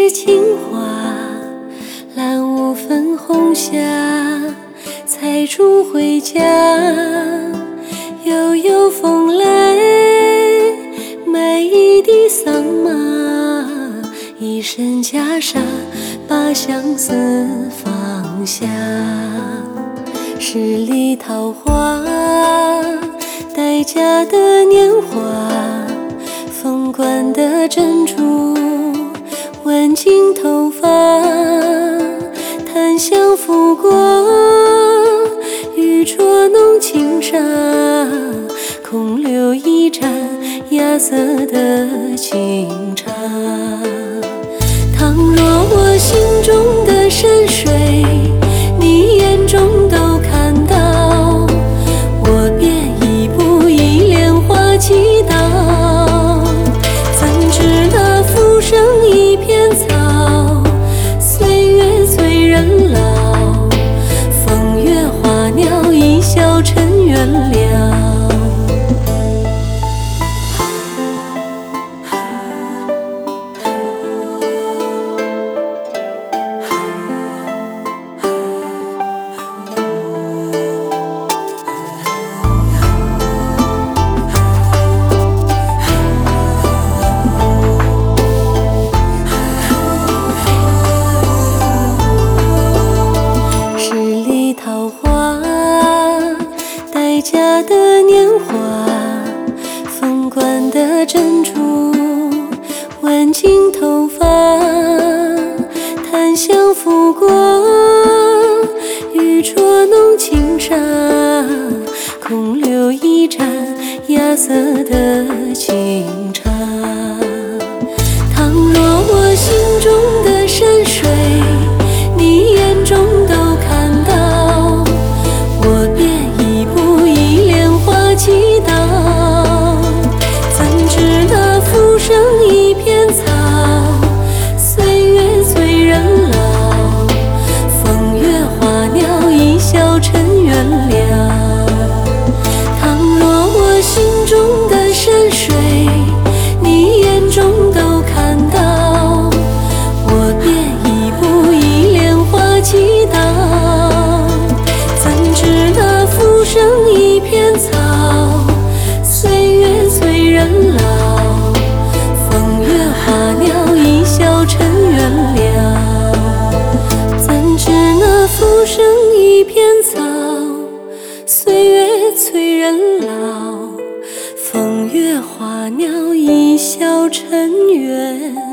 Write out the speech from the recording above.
是青花，蓝雾粉红霞，采竹回家，悠悠风来，买一地桑麻，一身袈裟，把相思放下。十里桃花，待嫁的年华，凤冠的珍珠，挽进头发，檀香拂过，玉镯弄轻纱，空留一盏芽色的清茶。倘若我心中的山水，你眼中都看到，我便一步一莲花祈祷。怎知那浮生一片草，岁月催人老，风月花鸟一笑尘缘了。桃花，待嫁的年华，凤冠的珍珠，挽进头发，檀香拂过，玉镯弄轻纱，空留一盏芽色的清茶。倘若我心中的山水，你眼中都看到，我便一步一莲花祈祷。怎知那浮生一片草，岁月催人老，风月花鸟一笑尘缘了。倘若我心中的山水，你眼中都看到，我便一步一莲花祈祷。怎知那浮生一片草，岁月催人老，风月花鸟一笑尘缘了。怎知那浮生一片草，岁月催人老，风月花鸟一笑尘缘。